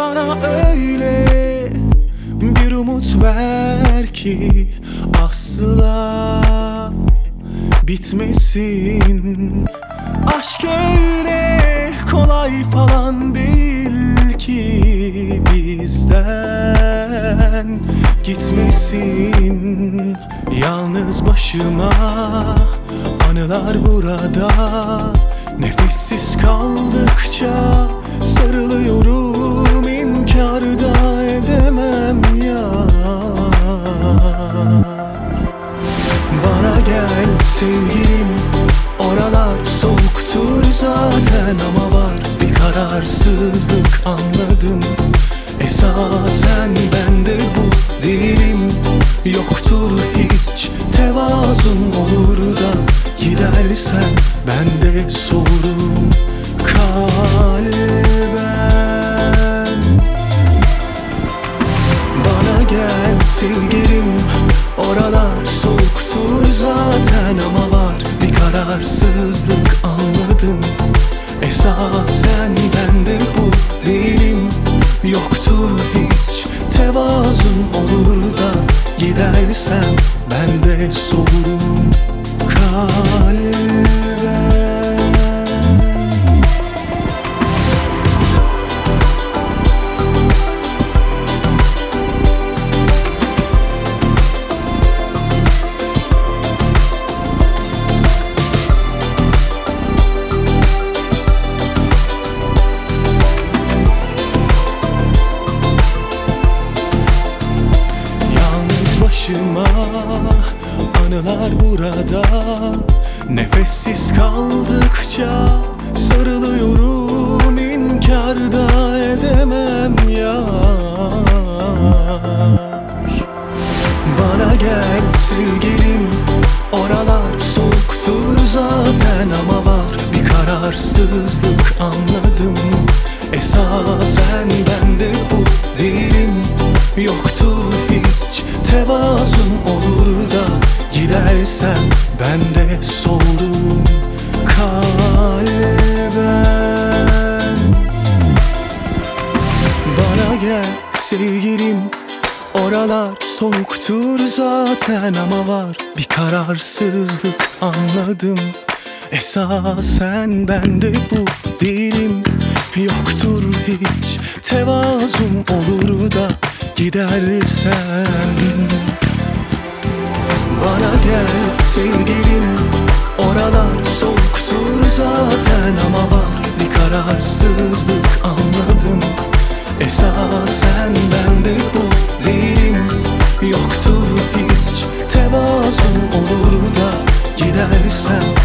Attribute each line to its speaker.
Speaker 1: Bana öyle bir umut ver ki asla bitmesin. Aşk öyle kolay falan değil ki bizden gitmesin. Yalnız başıma anılar burada, nefessiz kaldıkça sarılıyorum, inkar da edemem ya. Bana gel sevgilim, oralar soğuktur zaten, ama var bir kararsızlık anladım. Esasen bende bu değilim, yoktur hiç tevazun, olur da gidersen ben de soğurum kalben. Bana gel sevgilim, oralar soğuktur zaten, ama var bir kararsızlık anladım. Esasen bende bu değilim, yoktur hiç tevazun, olur da gidersen ben de soğurum kalben. Başıma anılar burada, nefessiz kaldıkça sarılıyorum, inkar da edemem yar. Bana gel sevgilim, oralar soğuktur zaten, ama var bir kararsızlık anladım. Esasen bende bu değilim, yoktur hiç tevazun, olur da gidersen ben de soğurum kalben. Bana gel sevgilim, oralar soğuktur zaten, ama var bir kararsızlık anladım. Esasen bende bu değilim, yoktur hiç tevazun, olur da gidersen. Bana gel sevgilim, oralar soğuktur zaten, ama var bir kararsızlık anladım. Esasen bende bu değilim, yoktur hiç tevazun, olur da gidersen